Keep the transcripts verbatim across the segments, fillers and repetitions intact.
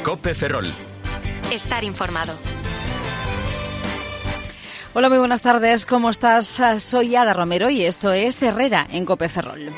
COPE Ferrol. Estar informado. Hola, muy buenas tardes. ¿Cómo estás? Soy Ada Romero y esto es Herrera en COPE Ferrol.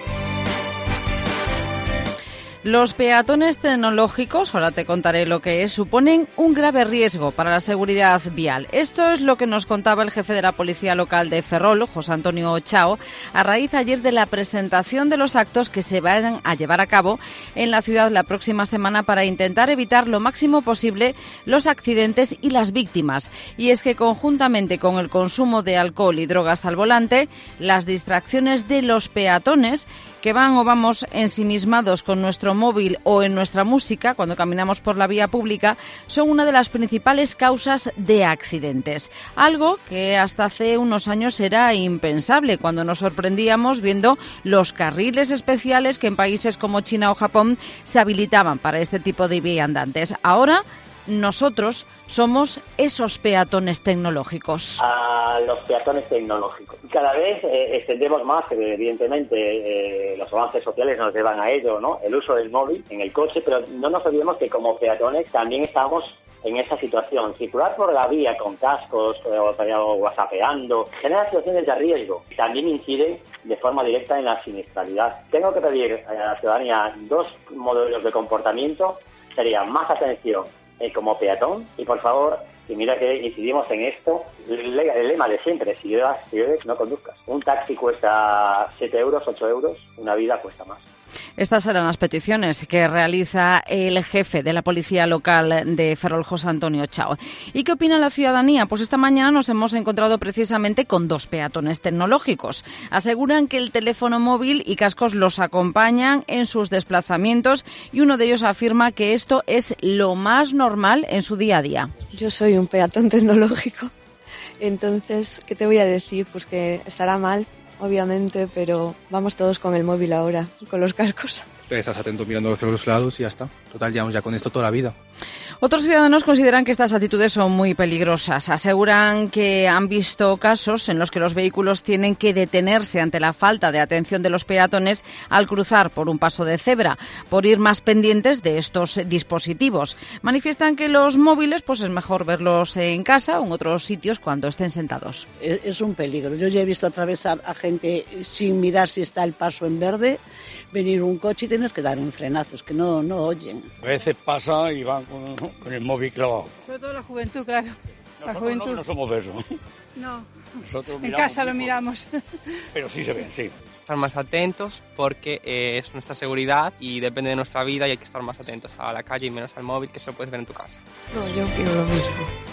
Los peatones tecnológicos, ahora te contaré lo que es, suponen un grave riesgo para la seguridad vial. Esto es lo que nos contaba el jefe de la Policía Local de Ferrol, José Antonio Ochao, a raíz ayer de la presentación de los actos que se van a llevar a cabo en la ciudad la próxima semana para intentar evitar lo máximo posible los accidentes y las víctimas. Y es que conjuntamente con el consumo de alcohol y drogas al volante, las distracciones de los peatones que van o vamos ensimismados con nuestro móvil o en nuestra música cuando caminamos por la vía pública son una de las principales causas de accidentes. Algo que hasta hace unos años era impensable cuando nos sorprendíamos viendo los carriles especiales que en países como China o Japón se habilitaban para este tipo de viandantes. Ahora nosotros somos esos peatones tecnológicos. A los peatones tecnológicos. Cada vez eh, extendemos más, evidentemente, eh, los avances sociales nos llevan a ello, ¿no? El uso del móvil en el coche, pero no nos olvidemos que como peatones también estamos en esa situación. Circular por la vía con cascos o whatsappeando genera situaciones de riesgo. También incide de forma directa en la siniestralidad. Tengo que pedir a la ciudadanía dos modelos de comportamiento. Sería más atención Eh, como peatón, y por favor, y mira que incidimos en esto, el, el lema de siempre, si bebes, si bebes, no conduzcas. Un taxi cuesta siete euros, ocho euros, una vida cuesta más. Estas eran las peticiones que realiza el jefe de la Policía Local de Ferrol, José Antonio Ochao. ¿Y qué opina la ciudadanía? Pues esta mañana nos hemos encontrado precisamente con dos peatones tecnológicos. Aseguran que el teléfono móvil y cascos los acompañan en sus desplazamientos y uno de ellos afirma que esto es lo más normal en su día a día. Yo soy un peatón tecnológico, entonces, ¿qué te voy a decir? Pues que estará mal, obviamente, pero vamos todos con el móvil ahora, con los cascos. Estás atento mirando hacia los lados y ya está. Total, llevamos ya con esto toda la vida. Otros ciudadanos consideran que estas actitudes son muy peligrosas. Aseguran que han visto casos en los que los vehículos tienen que detenerse ante la falta de atención de los peatones al cruzar por un paso de cebra, por ir más pendientes de estos dispositivos. Manifiestan que los móviles pues es mejor verlos en casa o en otros sitios cuando estén sentados. Es un peligro. Yo ya he visto atravesar a gente sin mirar si está el paso en verde, venir un coche y tener que dar un frenazo, es que no, no oyen. A veces pasa y van con, con el móvil clavado. Sobre todo la juventud, claro. Nosotros la juventud. No, no somos de eso. No, Nosotros en casa lo miramos. Pero sí se ven, sí. Estar más atentos porque eh, es nuestra seguridad y depende de nuestra vida y hay que estar más atentos a la calle y menos al móvil, que eso puedes ver en tu casa. No, yo opino lo mismo.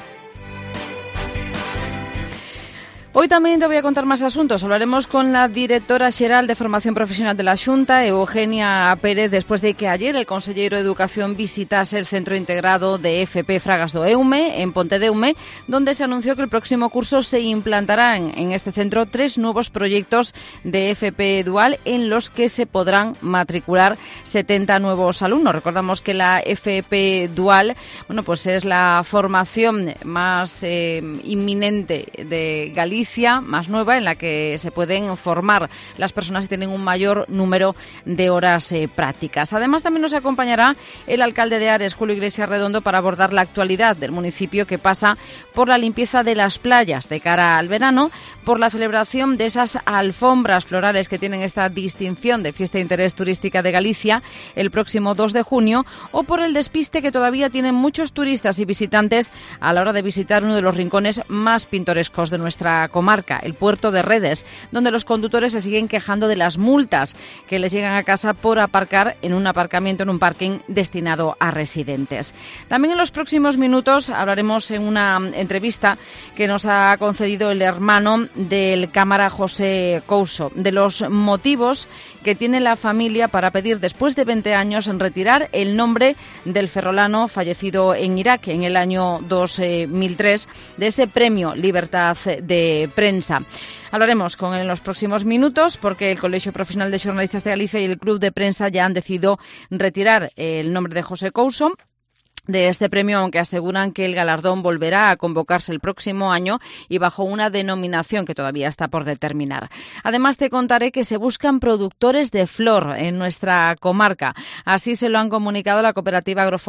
Hoy también te voy a contar más asuntos. Hablaremos con la directora xeral de Formación Profesional de la Xunta, Eugenia Pérez, después de que ayer el consellero de Educación visitase el Centro Integrado de F P Fragas do Eume, en Pontedeume, donde se anunció que el próximo curso se implantarán en este centro tres nuevos proyectos de F P Dual en los que se podrán matricular setenta nuevos alumnos. Recordamos que la F P Dual, bueno, pues es la formación más eh, inminente de Galicia, más nueva, en la que se pueden formar las personas y tienen un mayor número de horas eh, prácticas. Además, también nos acompañará el alcalde de Ares, Julio Iglesias Redondo, para abordar la actualidad del municipio, que pasa por la limpieza de las playas de cara al verano, por la celebración de esas alfombras florales que tienen esta distinción de Fiesta de Interés Turística de Galicia el próximo dos de junio, o por el despiste que todavía tienen muchos turistas y visitantes a la hora de visitar uno de los rincones más pintorescos de nuestra comarca, el puerto de Redes, donde los conductores se siguen quejando de las multas que les llegan a casa por aparcar en un aparcamiento, en un parking destinado a residentes. También en los próximos minutos hablaremos en una entrevista que nos ha concedido el hermano del cámara José Couso, de los motivos que tiene la familia para pedir, después de veinte años, en retirar el nombre del ferrolano fallecido en Irak en el año dos mil tres, de ese premio Libertad de Prensa. Hablaremos con él en los próximos minutos porque el Colegio Profesional de Xornalistas de Galicia y el Club de Prensa ya han decidido retirar el nombre de José Couso de este premio, aunque aseguran que el galardón volverá a convocarse el próximo año y bajo una denominación que todavía está por determinar. Además, te contaré que se buscan productores de flor en nuestra comarca. Así se lo han comunicado la cooperativa Agrofol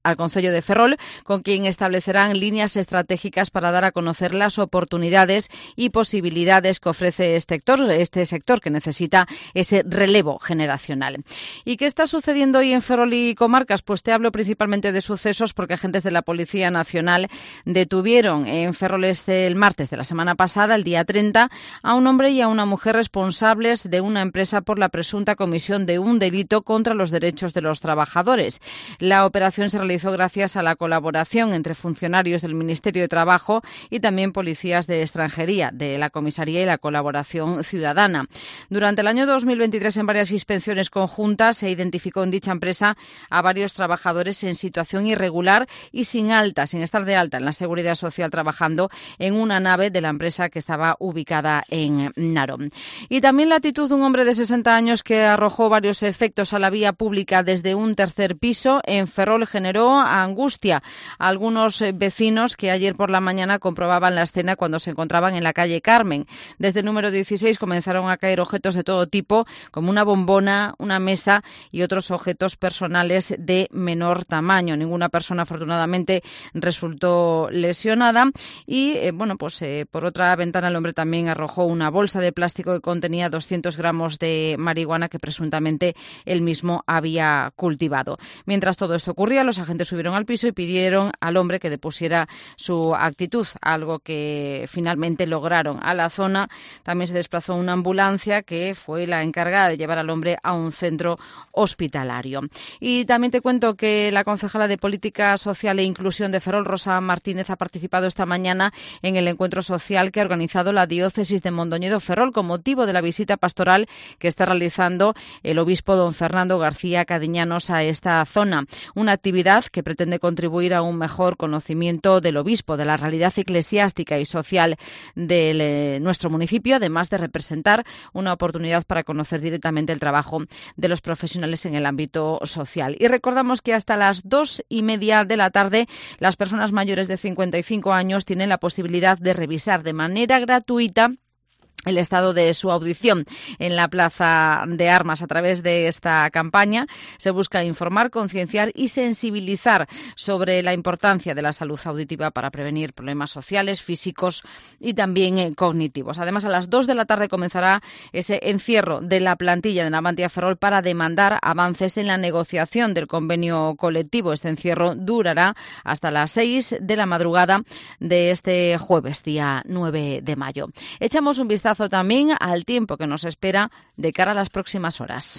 al Concello de Ferrol, con quien establecerán líneas estratégicas para dar a conocer las oportunidades y posibilidades que ofrece este sector, este sector que necesita ese relevo generacional. ¿Y qué está sucediendo hoy en Ferrol y comarcas? Pues te hablo principalmente de sucesos porque agentes de la Policía Nacional detuvieron en Ferrol este, el martes de la semana pasada, el día treinta, a un hombre y a una mujer responsables de una empresa por la presunta comisión de un delito contra los derechos de los trabajadores. La operación se realizó gracias a la colaboración entre funcionarios del Ministerio de Trabajo y también policías de extranjería, de la comisaría y la colaboración ciudadana. Durante el año dos mil veintitrés, en varias inspecciones conjuntas, se identificó en dicha empresa a varios trabajadores en situación irregular y sin alta, sin estar de alta en la Seguridad Social, trabajando en una nave de la empresa que estaba ubicada en Narón. Y también la actitud de un hombre de sesenta años que arrojó varios efectos a la vía pública desde un tercer piso en Ferrol generó angustia a algunos vecinos que ayer por la mañana comprobaban la escena cuando se encontraban en la calle Carmen. Desde el número dieciséis comenzaron a caer objetos de todo tipo, como una bombona, una mesa y otros objetos personales de menor tamaño. Ninguna persona, afortunadamente, resultó lesionada y, eh, bueno, pues eh, por otra ventana el hombre también arrojó una bolsa de plástico que contenía doscientos gramos de marihuana que presuntamente él mismo había cultivado. Mientras todo esto ocurría, los agentes subieron al piso y pidieron al hombre que depusiera su actitud, algo que finalmente lograron. A la zona también se desplazó una ambulancia que fue la encargada de llevar al hombre a un centro hospitalario. Y también te cuento que la concejala de Política Social e Inclusión de Ferrol, Rosa Martínez, ha participado esta mañana en el encuentro social que ha organizado la diócesis de Mondoñedo Ferrol con motivo de la visita pastoral que está realizando el obispo don Fernando García Cadiñanos a esta zona. Una actividad que pretende contribuir a un mejor conocimiento del obispo, de la realidad eclesiástica y social de eh, nuestro municipio, además de representar una oportunidad para conocer directamente el trabajo de los profesionales en el ámbito social. Y recordamos que hasta las dos y media de la tarde las personas mayores de cincuenta y cinco años tienen la posibilidad de revisar de manera gratuita el estado de su audición en la Plaza de Armas. A través de esta campaña se busca informar, concienciar y sensibilizar sobre la importancia de la salud auditiva para prevenir problemas sociales, físicos y también eh, cognitivos. Además, a las dos de la tarde comenzará ese encierro de la plantilla de Navantia Ferrol para demandar avances en la negociación del convenio colectivo. Este encierro durará hasta las seis de la madrugada de este jueves, día nueve de mayo. Echamos un vistazo también al tiempo que nos espera de cara a las próximas horas.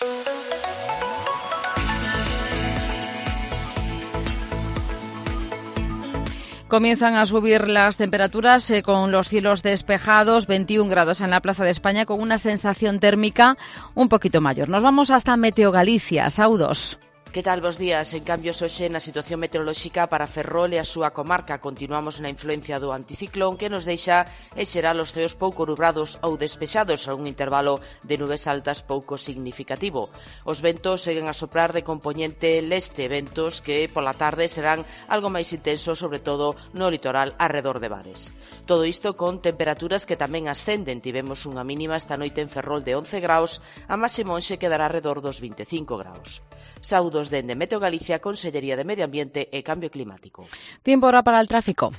Comienzan a subir las temperaturas eh, con los cielos despejados, veintiún grados en la Plaza de España, con una sensación térmica un poquito mayor. Nos vamos hasta Meteo Galicia, Saudos. Que tal, bos días? En cambio, hoxe na situación meteorolóxica para Ferrol e a súa comarca continuamos na influencia do anticiclón que nos deixa en xeral os ceos pouco nubrados ou despexados a un intervalo de nubes altas pouco significativo. Os ventos seguen a soprar de compoñente leste, ventos que pola tarde serán algo máis intensos, sobre todo no litoral arredor de Bares. Todo isto con temperaturas que tamén ascenden. Tivemos unha mínima esta noite en Ferrol de once graus, a máxima hoxe quedará arredor dos vinte e cinco graus. Saudos dende Meteo Galicia, Consellería de Medio Ambiente e Cambio Climático. Tiempo ahora para el tráfico.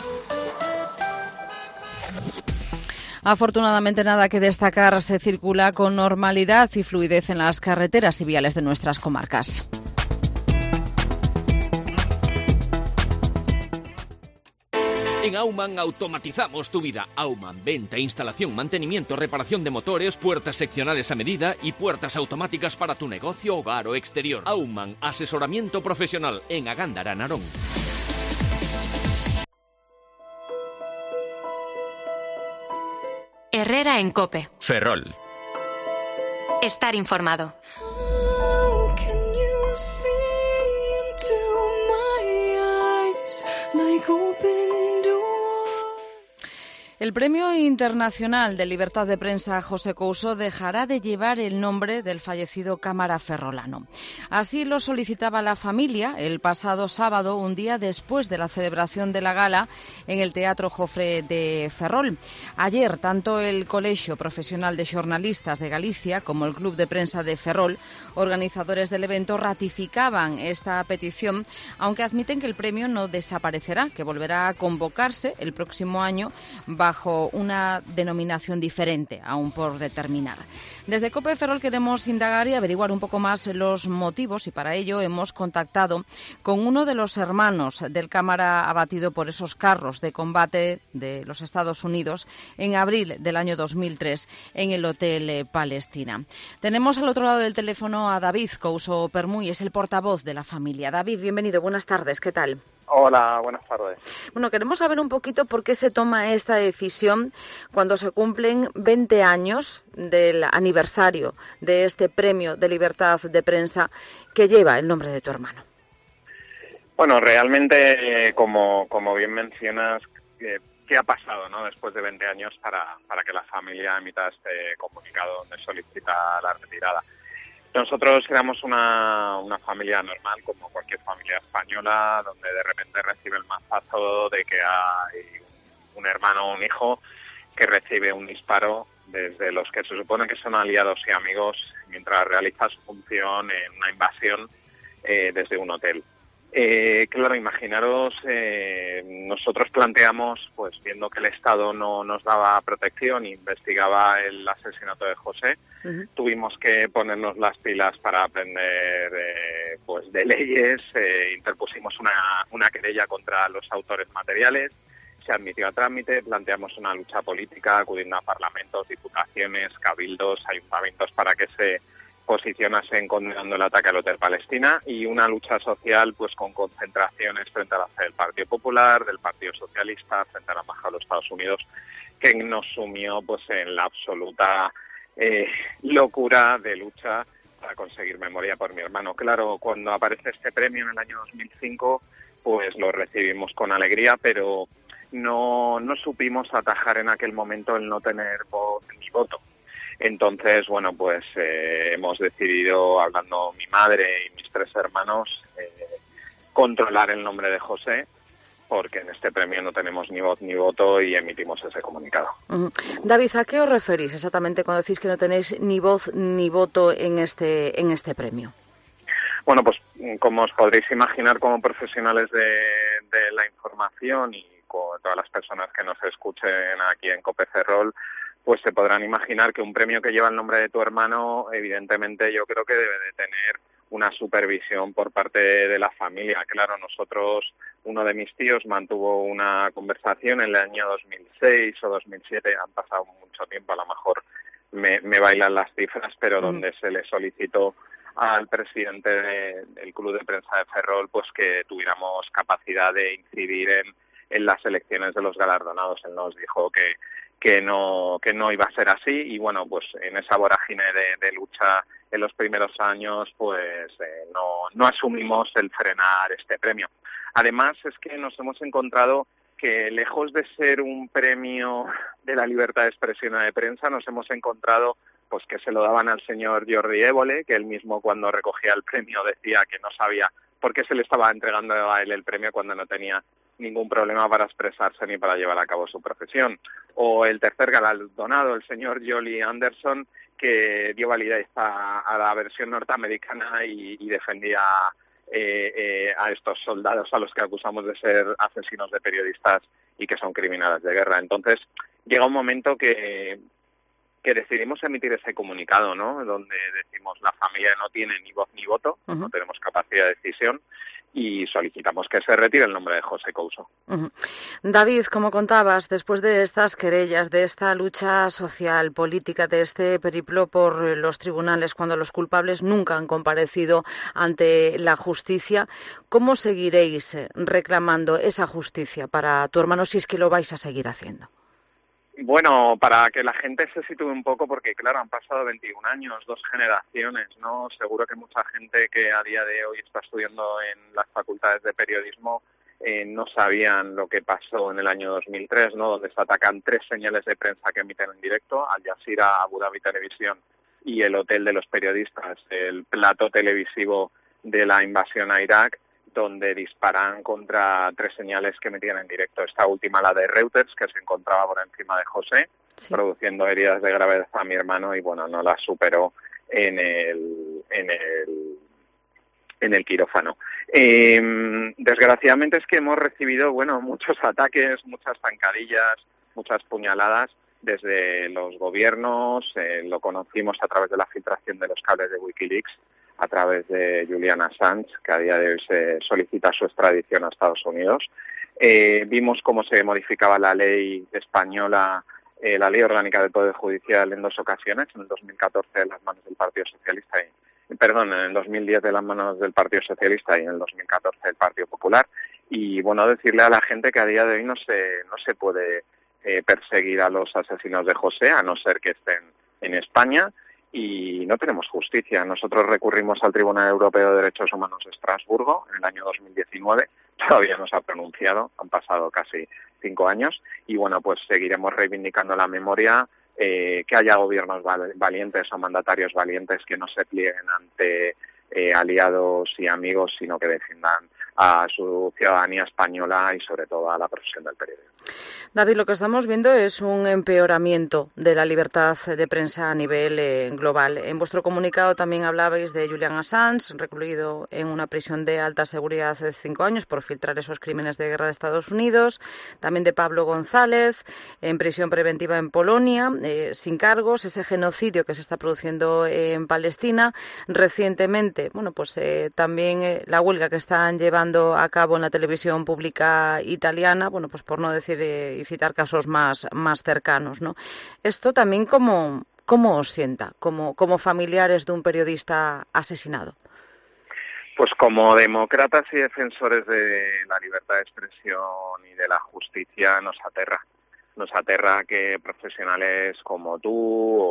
Afortunadamente nada que destacar, se circula con normalidad y fluidez en las carreteras y viales de nuestras comarcas. En Aumann automatizamos tu vida. Aumann, venta, instalación, mantenimiento, reparación de motores, puertas seccionales a medida y puertas automáticas para tu negocio, hogar o exterior. Aumann, asesoramiento profesional en Agándara, Narón. Herrera en COPE. Ferrol. Estar informado. El Premio Internacional de Libertad de Prensa José Couso dejará de llevar el nombre del fallecido cámara ferrolano. Así lo solicitaba la familia el pasado sábado, un día después de la celebración de la gala en el Teatro Jofre de Ferrol. Ayer, tanto el Colegio Profesional de Xornalistas de Galicia como el Club de Prensa de Ferrol, organizadores del evento, ratificaban esta petición, aunque admiten que el premio no desaparecerá, que volverá a convocarse el próximo año bajo una denominación diferente, aún por determinar. Desde COPE Ferrol queremos indagar y averiguar un poco más los motivos, y para ello hemos contactado con uno de los hermanos del cámara abatido por esos carros de combate de los Estados Unidos en abril del año dos mil tres en el Hotel Palestina. Tenemos al otro lado del teléfono a David Couso Permuy, es el portavoz de la familia. David, bienvenido, buenas tardes, ¿qué tal? Hola, buenas tardes. Bueno, queremos saber un poquito por qué se toma esta decisión cuando se cumplen veinte años del aniversario de este Premio de Libertad de Prensa que lleva el nombre de tu hermano. Bueno, realmente, como, como bien mencionas, eh, ¿qué ha pasado, no, después de veinte años para, para que la familia emita este comunicado donde solicita la retirada? Nosotros éramos una, una familia normal, como cualquier familia española, donde de repente recibe el mazazo de que hay un hermano o un hijo que recibe un disparo desde los que se supone que son aliados y amigos mientras realiza su función en una invasión eh, desde un hotel. Eh, claro, imaginaros, eh, nosotros planteamos, pues viendo que el Estado no nos daba protección e investigaba el asesinato de José, uh-huh. tuvimos que ponernos las pilas para aprender eh, pues de leyes, eh, interpusimos una, una querella contra los autores materiales, se admitió a trámite, planteamos una lucha política acudiendo a parlamentos, diputaciones, cabildos, ayuntamientos para que se posicionasen condenando el ataque al Hotel Palestina, y una lucha social pues con concentraciones frente a la sede del Partido Popular, del Partido Socialista, frente a la Embajada de los Estados Unidos, que nos sumió pues en la absoluta eh, locura de lucha para conseguir memoria por mi hermano. Claro, cuando aparece este premio en el año dos mil cinco, pues lo recibimos con alegría, pero no, no supimos atajar en aquel momento el no tener voz ni voto. Entonces, bueno, pues eh, hemos decidido, hablando mi madre y mis tres hermanos, eh, controlar el nombre de José, porque en este premio no tenemos ni voz ni voto y emitimos ese comunicado. Uh-huh. David, ¿a qué os referís exactamente cuando decís que no tenéis ni voz ni voto en este, en este premio? Bueno, pues como os podréis imaginar, como profesionales de, de la información y con todas las personas que nos escuchen aquí en COPE Ferrol, pues se podrán imaginar que un premio que lleva el nombre de tu hermano, evidentemente yo creo que debe de tener una supervisión por parte de la familia. Claro, nosotros, uno de mis tíos mantuvo una conversación en el año dos mil seis o dos mil siete, han pasado mucho tiempo, a lo mejor me, me bailan las cifras, pero mm. donde se le solicitó al presidente de, del Club de Prensa de Ferrol pues que tuviéramos capacidad de incidir en, en las elecciones de los galardonados. Él nos dijo que que no que no iba a ser así, y bueno, pues en esa vorágine de, de lucha en los primeros años pues eh, no, no asumimos el frenar este premio. Además es que nos hemos encontrado que lejos de ser un premio de la libertad de expresión y de prensa, nos hemos encontrado pues que se lo daban al señor Jordi Évole, que él mismo cuando recogía el premio decía que no sabía por qué se le estaba entregando a él el premio cuando no tenía ningún problema para expresarse ni para llevar a cabo su profesión. O el tercer galardonado, el señor Jolie Anderson, que dio validez a, a la versión norteamericana y, y defendía eh, eh, a estos soldados a los que acusamos de ser asesinos de periodistas y que son criminales de guerra. Entonces, llega un momento que, que decidimos emitir ese comunicado, ¿no?, donde decimos la familia no tiene ni voz ni voto, uh-huh. no tenemos capacidad de decisión, y solicitamos que se retire el nombre de José Couso. Uh-huh. David, como contabas, después de estas querellas, de esta lucha social, política, de este periplo por los tribunales, cuando los culpables nunca han comparecido ante la justicia, ¿cómo seguiréis reclamando esa justicia para tu hermano, si es que lo vais a seguir haciendo? Bueno, para que la gente se sitúe un poco, porque claro, han pasado veintiún años, dos generaciones, ¿no? Seguro que mucha gente que a día de hoy está estudiando en las facultades de periodismo eh, no sabían lo que pasó en el año dos mil tres, ¿no? Donde se atacan tres señales de prensa que emiten en directo, Al Jazeera, Abu Dhabi Televisión y el Hotel de los Periodistas, el plato televisivo de la invasión a Irak, donde disparan contra tres señales que metían en directo. Esta última, la de Reuters, que se encontraba por encima de José, sí, produciendo heridas de gravedad a mi hermano, y bueno, no la superó en el en el en el quirófano. Eh, desgraciadamente es que hemos recibido, bueno, muchos ataques, muchas zancadillas, muchas puñaladas desde los gobiernos. Eh, lo conocimos a través de la filtración de los cables de Wikileaks, a través de Julian Assange, que a día de hoy se solicita su extradición a Estados Unidos. Eh, vimos cómo se modificaba la ley española, eh, la ley orgánica del Poder Judicial en dos ocasiones, en el dos mil catorce en las manos del Partido Socialista y, perdón, en el dos mil diez de las manos del Partido Socialista y en el dos mil catorce del Partido Popular. Y bueno, decirle a la gente que a día de hoy no se, no se puede eh, perseguir a los asesinos de José, a no ser que estén en España, y no tenemos justicia. Nosotros recurrimos al Tribunal Europeo de Derechos Humanos de Estrasburgo en el año dos mil diecinueve, todavía no se ha pronunciado, han pasado casi cinco años, y bueno, pues seguiremos reivindicando la memoria, eh, que haya gobiernos valientes o mandatarios valientes que no se plieguen ante eh, aliados y amigos, sino que defiendan a su ciudadanía española y sobre todo a la profesión del periodismo. David, lo que estamos viendo es un empeoramiento de la libertad de prensa a nivel eh, global. En vuestro comunicado también hablabais de Julian Assange, recluido en una prisión de alta seguridad hace cinco años por filtrar esos crímenes de guerra de Estados Unidos. También de Pablo González, en prisión preventiva en Polonia, eh, sin cargos, ese genocidio que se está produciendo en Palestina. Recientemente, bueno, pues eh, también eh, la huelga que están llevando a cabo en la televisión pública italiana, bueno, pues por no decir eh, y citar casos más, más cercanos, ¿no? Esto también, ¿cómo, cómo os sienta como, como familiares de un periodista asesinado? Pues como demócratas y defensores de la libertad de expresión y de la justicia nos aterra. Nos aterra que profesionales como tú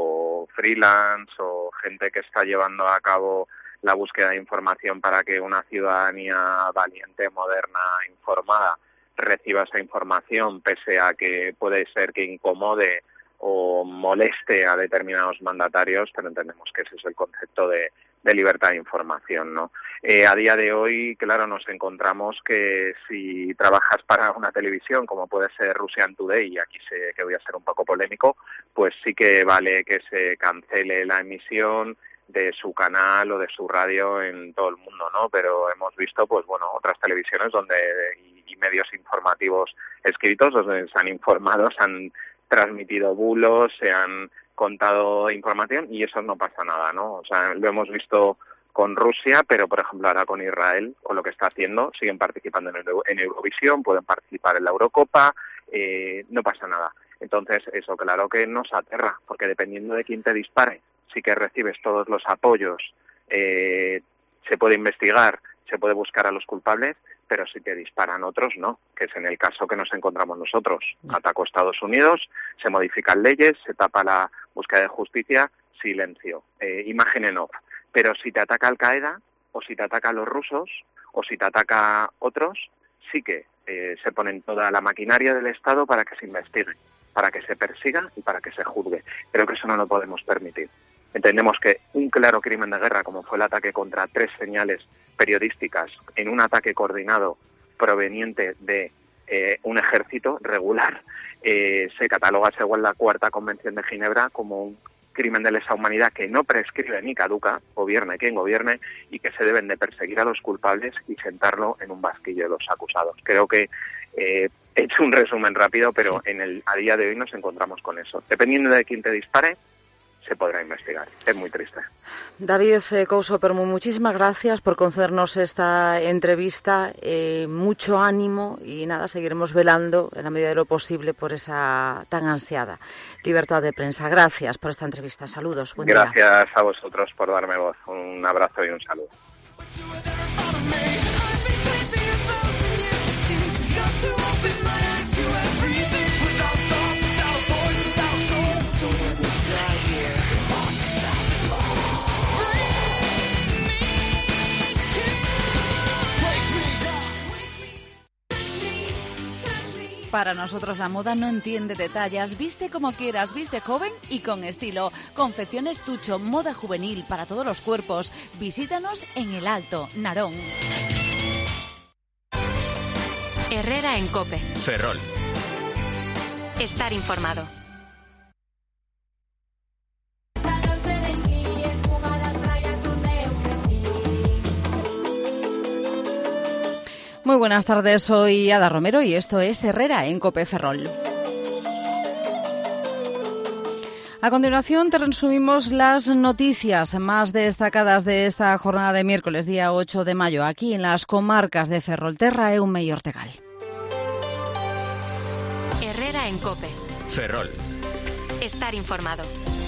o freelance o gente que está llevando a cabo la búsqueda de información para que una ciudadanía valiente, moderna, informada reciba esa información, pese a que puede ser que incomode o moleste a determinados mandatarios, pero entendemos que ese es el concepto de, de libertad de información, ¿no? Eh, a día de hoy, claro, nos encontramos que si trabajas para una televisión, como puede ser Russian Today, y aquí sé que voy a ser un poco polémico, pues sí que vale que se cancele la emisión de su canal o de su radio en todo el mundo, ¿no? Pero hemos visto, pues bueno, otras televisiones donde y, y medios informativos escritos donde se han informado, se han transmitido bulos, se han contado información y eso no pasa nada, ¿no? O sea, lo hemos visto con Rusia, pero por ejemplo ahora con Israel, con lo que está haciendo, siguen participando en, Euro, en Eurovisión, pueden participar en la Eurocopa, eh, no pasa nada. Entonces, eso claro que nos aterra, porque dependiendo de quién te dispare, sí que recibes todos los apoyos, eh, se puede investigar, se puede buscar a los culpables, pero si te disparan otros, no, que es en el caso que nos encontramos nosotros. Atacó Estados Unidos, se modifican leyes, se tapa la búsqueda de justicia, silencio, eh, imagen en off. Pero si te ataca Al-Qaeda, o si te atacan los rusos, o si te ataca otros, sí que eh, se ponen toda la maquinaria del Estado para que se investigue, para que se persiga y para que se juzgue. Creo que eso no lo podemos permitir. Entendemos que un claro crimen de guerra, como fue el ataque contra tres señales periodísticas en un ataque coordinado proveniente de eh, un ejército regular, eh, se cataloga según la Cuarta Convención de Ginebra como un crimen de lesa humanidad que no prescribe ni caduca, gobierne quien gobierne, y que se deben de perseguir a los culpables y sentarlo en un banquillo de los acusados. Creo que eh, he hecho un resumen rápido, pero sí. en el a día de hoy nos encontramos con eso. Dependiendo de quién te dispare, se podrá investigar. Es muy triste. David Couso Permuy, muchísimas gracias por concedernos esta entrevista. Eh, mucho ánimo y nada, seguiremos velando en la medida de lo posible por esa tan ansiada libertad de prensa. Gracias por esta entrevista. Saludos. Buen gracias día. a vosotros por darme voz. Un abrazo y un saludo. Para nosotros la moda no entiende detalles. Viste como quieras, viste joven y con estilo. Confecciones Tucho, moda juvenil para todos los cuerpos. Visítanos en El Alto, Narón. Herrera en COPE. Ferrol. Estar informado. Muy buenas tardes, soy Ada Romero y esto es Herrera en COPE Ferrol. A continuación te resumimos las noticias más destacadas de esta jornada de miércoles, día ocho de mayo, aquí en las comarcas de Ferrolterra, Eume y Ortegal. Herrera en COPE. Ferrol. Estar informado.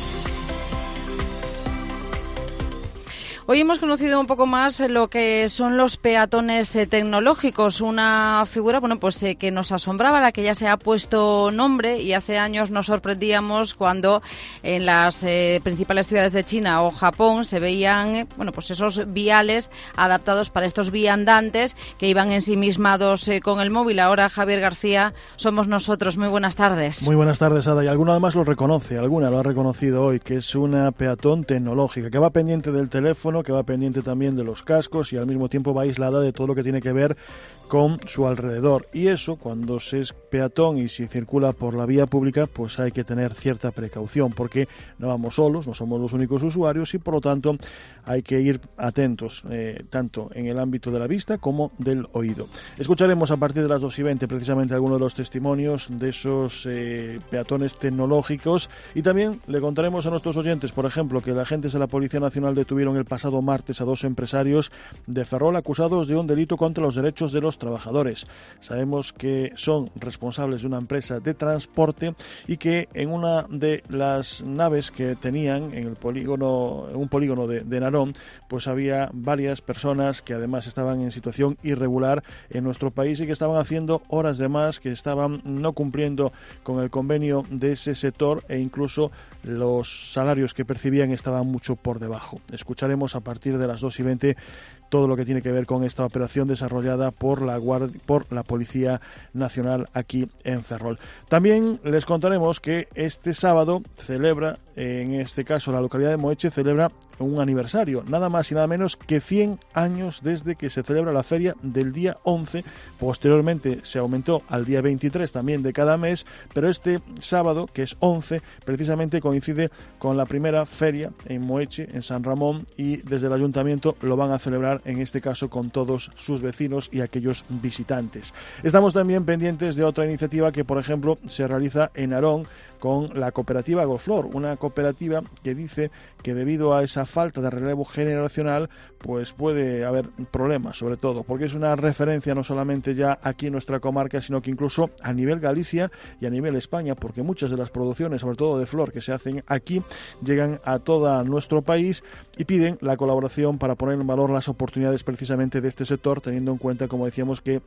Hoy hemos conocido un poco más lo que son los peatones eh, tecnológicos, una figura bueno, pues, eh, que nos asombraba, a la que ya se ha puesto nombre, y hace años nos sorprendíamos cuando en las eh, principales ciudades de China o Japón se veían eh, bueno, pues esos viales adaptados para estos viandantes que iban ensimismados eh, con el móvil. Ahora Javier García, somos nosotros. Muy buenas tardes. Muy buenas tardes, Ada. Y alguna además lo reconoce, alguna lo ha reconocido hoy, que es una peatón tecnológica, que va pendiente del teléfono, que va pendiente también de los cascos y al mismo tiempo va aislada de todo lo que tiene que ver con su alrededor. Y eso, cuando se es peatón y se circula por la vía pública, pues hay que tener cierta precaución, porque no vamos solos, no somos los únicos usuarios y por lo tanto hay que ir atentos, eh, tanto en el ámbito de la vista como del oído. Escucharemos a partir de las dos y veinte precisamente algunos de los testimonios de esos eh, peatones tecnológicos, y también le contaremos a nuestros oyentes, por ejemplo, que los agentes de la Policía Nacional detuvieron el pasado martes a dos empresarios de Ferrol acusados de un delito contra los derechos de los trabajadores. Sabemos que son responsables de una empresa de transporte y que en una de las naves que tenían en el polígono, en un polígono de, de Narón, pues había varias personas que además estaban en situación irregular en nuestro país y que estaban haciendo horas de más, que estaban no cumpliendo con el convenio de ese sector, e incluso los salarios que percibían estaban mucho por debajo. Escucharemos a partir de las dos y veinte todo lo que tiene que ver con esta operación desarrollada por la Guardia, por la Policía Nacional aquí en Ferrol. También les contaremos que este sábado celebra, en este caso la localidad de Moeche, celebra un aniversario, nada más y nada menos que cien años desde que se celebra la feria del día once. Posteriormente se aumentó al día veintitrés también de cada mes, pero este sábado, que es once, precisamente coincide con la primera feria en Moeche, en San Ramón, y desde el ayuntamiento lo van a celebrar, en este caso con todos sus vecinos y aquellos visitantes. Estamos también pendientes de otra iniciativa que, por ejemplo, se realiza en Narón con la cooperativa Golflor, una cooperativa que dice que debido a esa falta de relevo generacional pues puede haber problemas, sobre todo porque es una referencia no solamente ya aquí en nuestra comarca, sino que incluso a nivel Galicia y a nivel España, porque muchas de las producciones, sobre todo de flor, que se hacen aquí, llegan a todo nuestro país, y piden la colaboración para poner en valor las oportunidades precisamente de este sector, teniendo en cuenta, como decíamos, que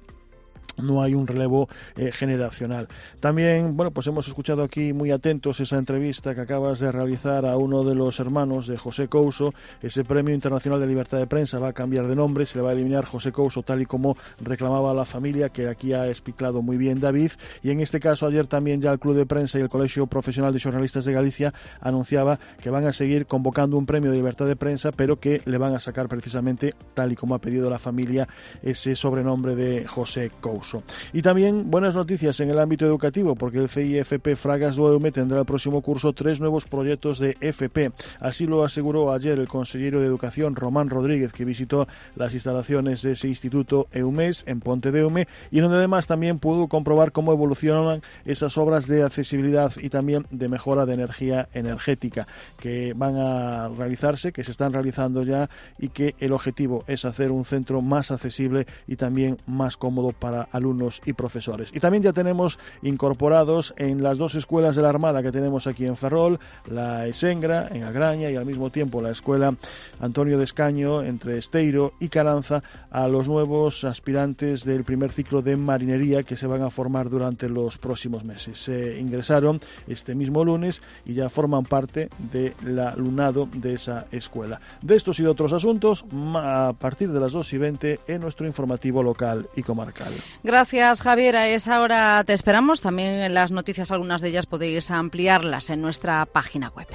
no hay un relevo eh, generacional. También, bueno, pues hemos escuchado aquí muy atentos esa entrevista que acabas de realizar a uno de los hermanos de José Couso. Ese Premio Internacional de Libertad de Prensa va a cambiar de nombre, se le va a eliminar José Couso, tal y como reclamaba la familia, que aquí ha explicado muy bien David. Y en este caso, ayer también ya el Club de Prensa y el Colegio Profesional de Xornalistas de Galicia anunciaba que van a seguir convocando un premio de libertad de prensa, pero que le van a sacar precisamente, tal y como ha pedido la familia, ese sobrenombre de José Couso. Y también buenas noticias en el ámbito educativo, porque el C I F P Fragas do Eume tendrá el próximo curso tres nuevos proyectos de F P. Así lo aseguró ayer el consejero de Educación, Román Rodríguez, que visitó las instalaciones de ese instituto EUMES en Ponte de Eume, y donde además también pudo comprobar cómo evolucionan esas obras de accesibilidad y también de mejora de energía energética que van a realizarse, que se están realizando ya, y que el objetivo es hacer un centro más accesible y también más cómodo para alumnos y profesores. Y también ya tenemos incorporados en las dos escuelas de la Armada que tenemos aquí en Ferrol, la Esengra en Agraña y al mismo tiempo la escuela Antonio de Escaño entre Esteiro y Caranza, a los nuevos aspirantes del primer ciclo de marinería que se van a formar durante los próximos meses. Se ingresaron este mismo lunes y ya forman parte del alumnado de esa escuela. De estos y de otros asuntos, a partir de las dos y veinte en nuestro informativo local y comarcal. Gracias, Javier. A esa hora te esperamos. También en las noticias, algunas de ellas podéis ampliarlas en nuestra página web.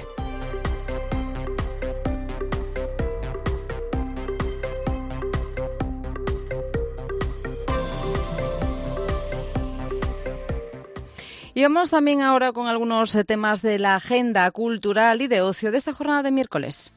Y vamos también ahora con algunos temas de la agenda cultural y de ocio de esta jornada de miércoles.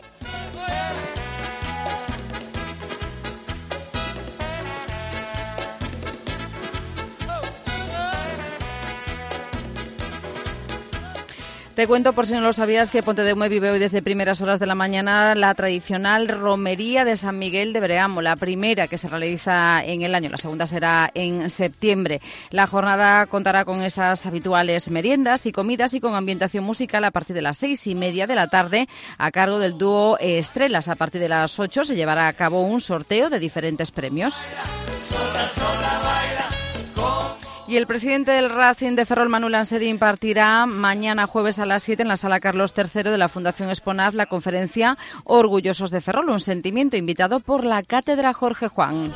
Te cuento, por si no lo sabías, que Pontedeume vive hoy desde primeras horas de la mañana la tradicional romería de San Miguel de Breamo, la primera que se realiza en el año, la segunda será en septiembre. La jornada contará con esas habituales meriendas y comidas y con ambientación musical a partir de las seis y media de la tarde a cargo del dúo Estrellas. A partir de las ocho se llevará a cabo un sorteo de diferentes premios. Sola, sola, baila. Y el presidente del Racing de Ferrol, Manu Lanseri, impartirá mañana jueves a las siete en la Sala Carlos tercero de la Fundación Exponaf la conferencia Orgullosos de Ferrol, un sentimiento, invitado por la Cátedra Jorge Juan.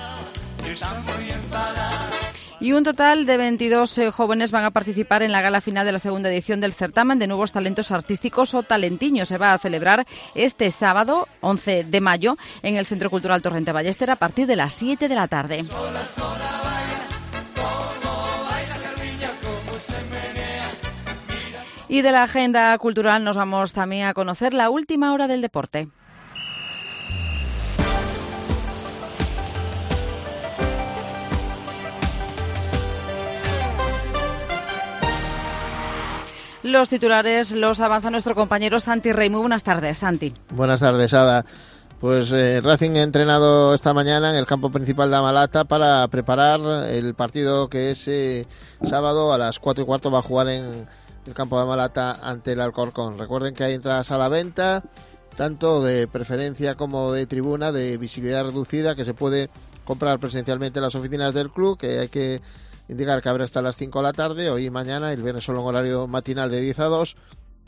Y un total de veintidós eh, jóvenes van a participar en la gala final de la segunda edición del certamen de nuevos talentos artísticos o talentiños. Se va a celebrar este sábado, once de mayo, en el Centro Cultural Torrente Ballester a partir de las siete de la tarde. Sola, sola, baila. Y de la agenda cultural nos vamos también a conocer la última hora del deporte. Los titulares los avanza nuestro compañero Santi Rey. Muy buenas tardes, Santi. Buenas tardes, Ada. Pues eh, Racing ha entrenado esta mañana en el campo principal de Amalata para preparar el partido que ese sábado a las cuatro y cuarto va a jugar en el campo de Amalata ante el Alcorcón. Recuerden que hay entradas a la venta, tanto de preferencia como de tribuna, de visibilidad reducida, que se puede comprar presencialmente en las oficinas del club, que hay que indicar que habrá hasta las cinco de la tarde, hoy y mañana, el viernes solo en horario matinal de diez a dos.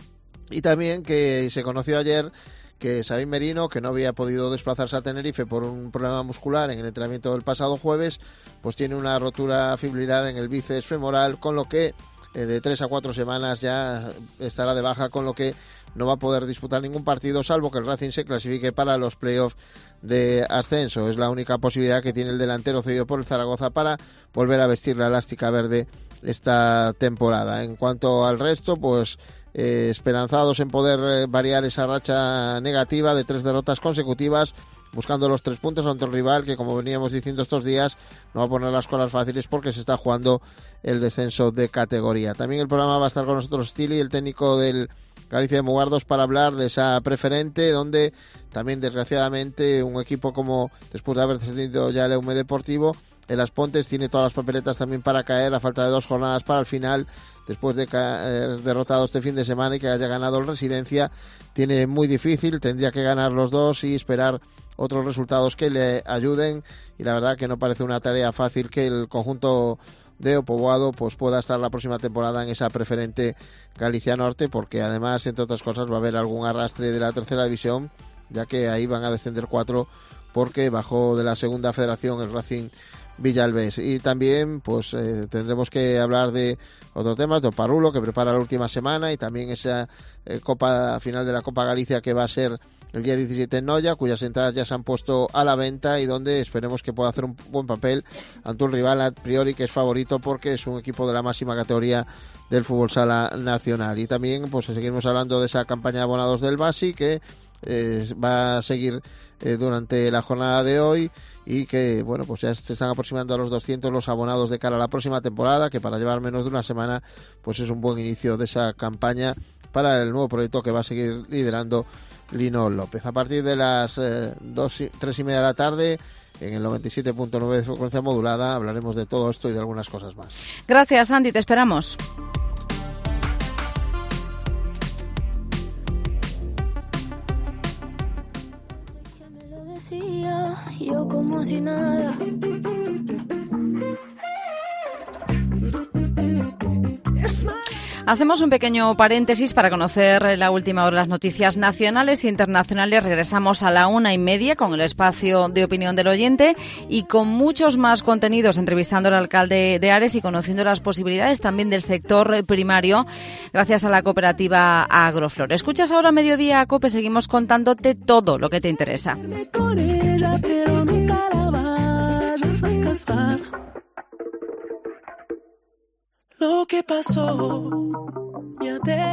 Y también que se conoció ayer que Sabin Merino, que no había podido desplazarse a Tenerife por un problema muscular en el entrenamiento del pasado jueves, pues tiene una rotura fibrilar en el bíceps femoral, con lo que eh, de tres a cuatro semanas ya estará de baja, con lo que no va a poder disputar ningún partido, salvo que el Racing se clasifique para los playoffs de ascenso. Es la única posibilidad que tiene el delantero cedido por el Zaragoza para volver a vestir la elástica verde esta temporada. En cuanto al resto, pues Eh, esperanzados en poder eh, variar esa racha negativa de tres derrotas consecutivas, buscando los tres puntos ante el rival que, como veníamos diciendo estos días, no va a poner las cosas fáciles porque se está jugando el descenso de categoría. También el programa va a estar con nosotros Stili, el técnico del Galicia de Mugardos, para hablar de esa preferente, donde también desgraciadamente un equipo como, después de haber descendido ya el Eume Deportivo, el Aspontes tiene todas las papeletas también para caer a falta de dos jornadas para el final, después de caer derrotado este fin de semana y que haya ganado el Residencia. Tiene muy difícil, tendría que ganar los dos y esperar otros resultados que le ayuden, y la verdad que no parece una tarea fácil que el conjunto de Opoboado pues pueda estar la próxima temporada en esa preferente Galicia Norte, porque además, entre otras cosas, va a haber algún arrastre de la tercera división, ya que ahí van a descender cuatro porque bajó de la segunda federación el Racing Villalbés. Y también pues eh, tendremos que hablar de otros temas, de Oparrulo, que prepara la última semana, y también esa eh, Copa final de la Copa Galicia que va a ser el día diecisiete en Noia, cuyas entradas ya se han puesto a la venta y donde esperemos que pueda hacer un buen papel ante un rival a priori que es favorito porque es un equipo de la máxima categoría del fútbol sala nacional. Y también pues seguimos hablando de esa campaña de abonados del Basi que eh, va a seguir eh, durante la jornada de hoy, y que bueno pues ya se están aproximando a los doscientos los abonados de cara a la próxima temporada, que para llevar menos de una semana pues es un buen inicio de esa campaña para el nuevo proyecto que va a seguir liderando Lino López. A partir de las eh, dos y, tres y media de la tarde, en el noventa y siete punto nueve de frecuencia modulada, hablaremos de todo esto y de algunas cosas más. Gracias, Andy, te esperamos. Yo como si nada. Hacemos un pequeño paréntesis para conocer la última hora de las noticias nacionales e internacionales. Regresamos a la una y media con el espacio de opinión del oyente y con muchos más contenidos, entrevistando al alcalde de Ares y conociendo las posibilidades también del sector primario gracias a la cooperativa Agroflor. Escuchas ahora Mediodía COPE, seguimos contándote todo lo que te interesa. Lo que pasó me ha